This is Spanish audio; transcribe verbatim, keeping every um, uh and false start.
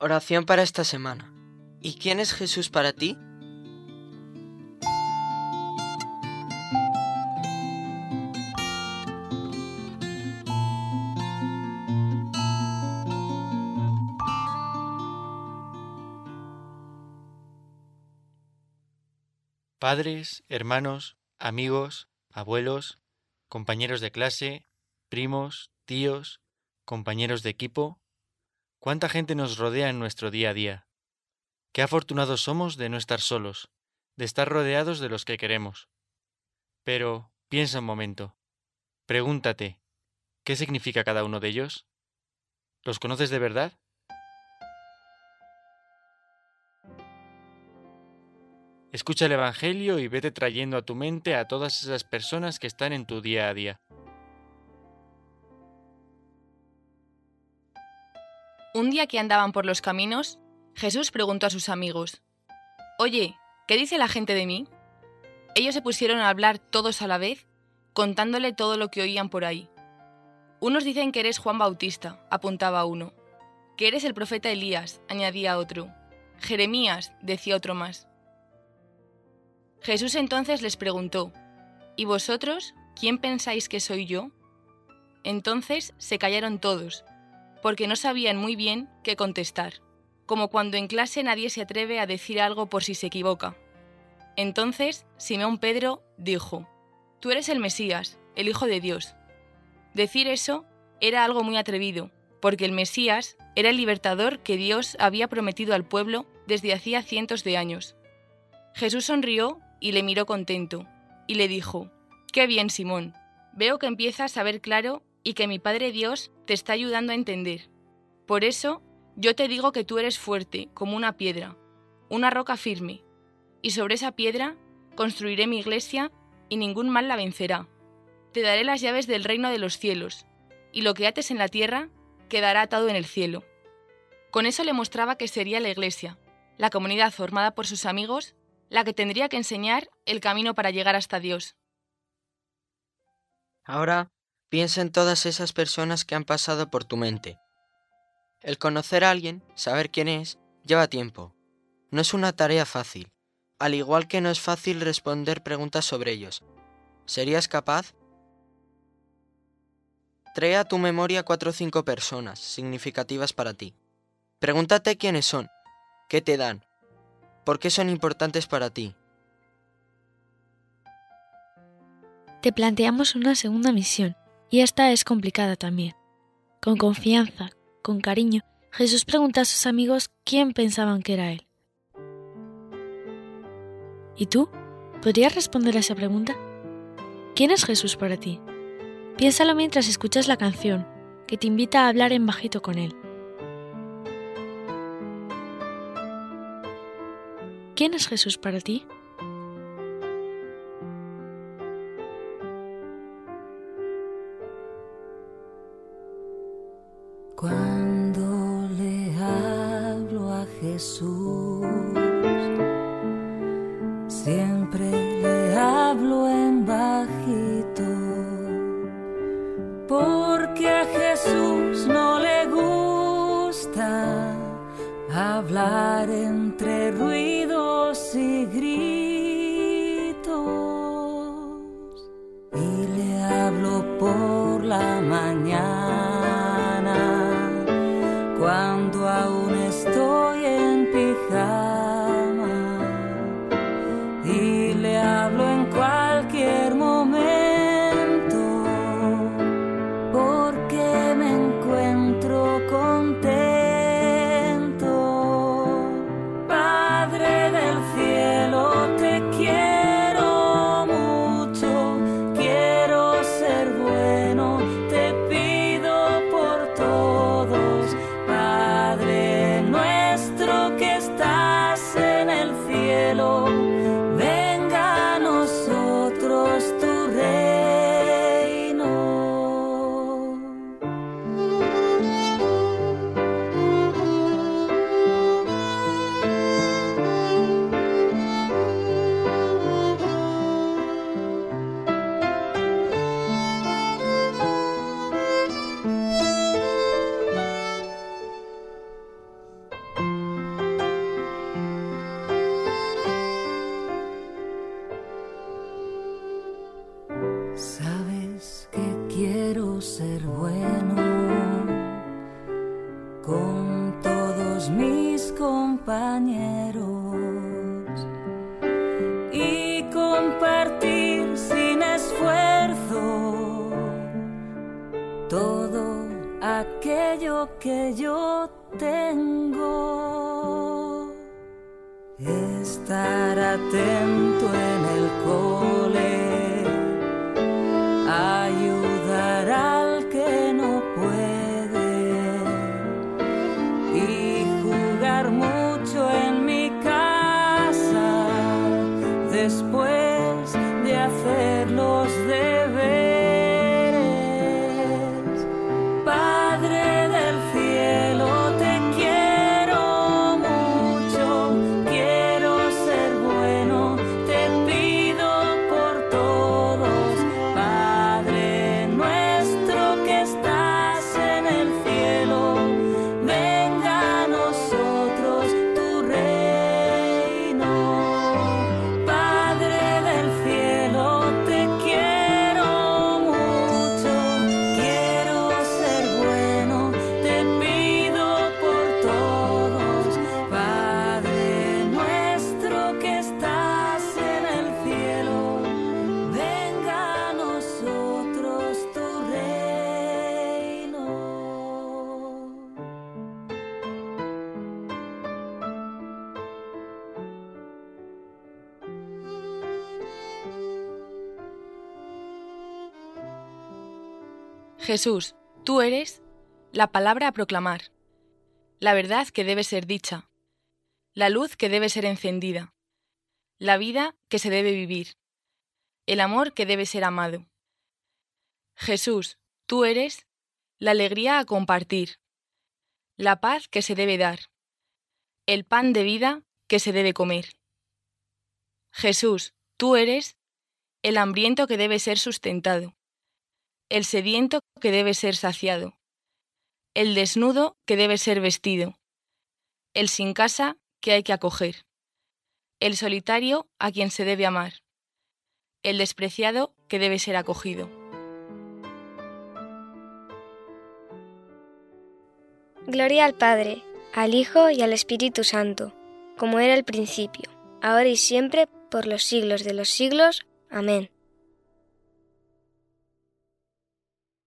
Oración para esta semana. ¿Y quién es Jesús para ti? Padres, hermanos, amigos, abuelos, compañeros de clase, primos, tíos, compañeros de equipo, ¿cuánta gente nos rodea en nuestro día a día? Qué afortunados somos de no estar solos, de estar rodeados de los que queremos. Pero piensa un momento, pregúntate, ¿qué significa cada uno de ellos? ¿Los conoces de verdad? Escucha el Evangelio y vete trayendo a tu mente a todas esas personas que están en tu día a día. Un día que andaban por los caminos, Jesús preguntó a sus amigos: «Oye, ¿qué dice la gente de mí?». Ellos se pusieron a hablar todos a la vez, contándole todo lo que oían por ahí. «Unos dicen que eres Juan Bautista», apuntaba uno. «Que eres el profeta Elías», añadía otro. «Jeremías», decía otro más. Jesús entonces les preguntó: «¿Y vosotros, quién pensáis que soy yo?». Entonces se callaron todos, porque no sabían muy bien qué contestar, como cuando en clase nadie se atreve a decir algo por si se equivoca. Entonces Simón Pedro dijo: «Tú eres el Mesías, el Hijo de Dios». Decir eso era algo muy atrevido, porque el Mesías era el libertador que Dios había prometido al pueblo desde hacía cientos de años. Jesús sonrió y le miró contento, y le dijo: «Qué bien, Simón, veo que empiezas a ver claro y que mi Padre Dios te está ayudando a entender. Por eso yo te digo que tú eres fuerte como una piedra, una roca firme, y sobre esa piedra construiré mi iglesia y ningún mal la vencerá. Te daré las llaves del reino de los cielos, y lo que ates en la tierra quedará atado en el cielo». Con eso le mostraba que sería la iglesia, la comunidad formada por sus amigos, la que tendría que enseñar el camino para llegar hasta Dios. Ahora piensa en todas esas personas que han pasado por tu mente. El conocer a alguien, saber quién es, lleva tiempo. No es una tarea fácil, al igual que no es fácil responder preguntas sobre ellos. ¿Serías capaz? Trae a tu memoria cuatro o cinco personas significativas para ti. Pregúntate quiénes son, qué te dan, por qué son importantes para ti. Te planteamos una segunda misión, y esta es complicada también. Con confianza, con cariño, Jesús pregunta a sus amigos quién pensaban que era Él. ¿Y tú? ¿Podrías responder a esa pregunta? ¿Quién es Jesús para ti? Piénsalo mientras escuchas la canción, que te invita a hablar en bajito con Él. ¿Quién es Jesús para ti? Cuando le hablo a Jesús, siempre le hablo en bajito, porque a Jesús no le gusta hablar entre ruidos y gritos, y le hablo por la mañana, cuando aún estoy en pijama, y le hablo en cualquier momento, porque me encuentro contento. Padre del cielo, te quiero mucho, quiero ser bueno, te pido por todos. Padre nuestro con todos mis compañeros y compartir sin esfuerzo todo aquello que yo tengo. Estar atento en el cole, ayudar al que no puede y jugar mucho en mi casa después de hacer los deberes. Padre del cielo, te quiero mucho, quiero ser bueno, te pido por todos. Padre nuestro que estás en el cielo, venga a nosotros tu reino. Padre del cielo, te quiero mucho, quiero ser bueno, te pido por todos. Padre nuestro que estás en el cielo, venga a nosotros tu reino. Jesús, tú eres la palabra a proclamar, la verdad que debe ser dicha, la luz que debe ser encendida, la vida que se debe vivir, el amor que debe ser amado. Jesús, tú eres la alegría a compartir, la paz que se debe dar, el pan de vida que se debe comer. Jesús, tú eres el hambriento que debe ser sustentado, el sediento que debe ser saciado, el desnudo que debe ser vestido, el sin casa que hay que acoger, el solitario a quien se debe amar, el despreciado que debe ser acogido. Gloria al Padre, al Hijo y al Espíritu Santo, como era al principio, ahora y siempre, por los siglos de los siglos. Amén.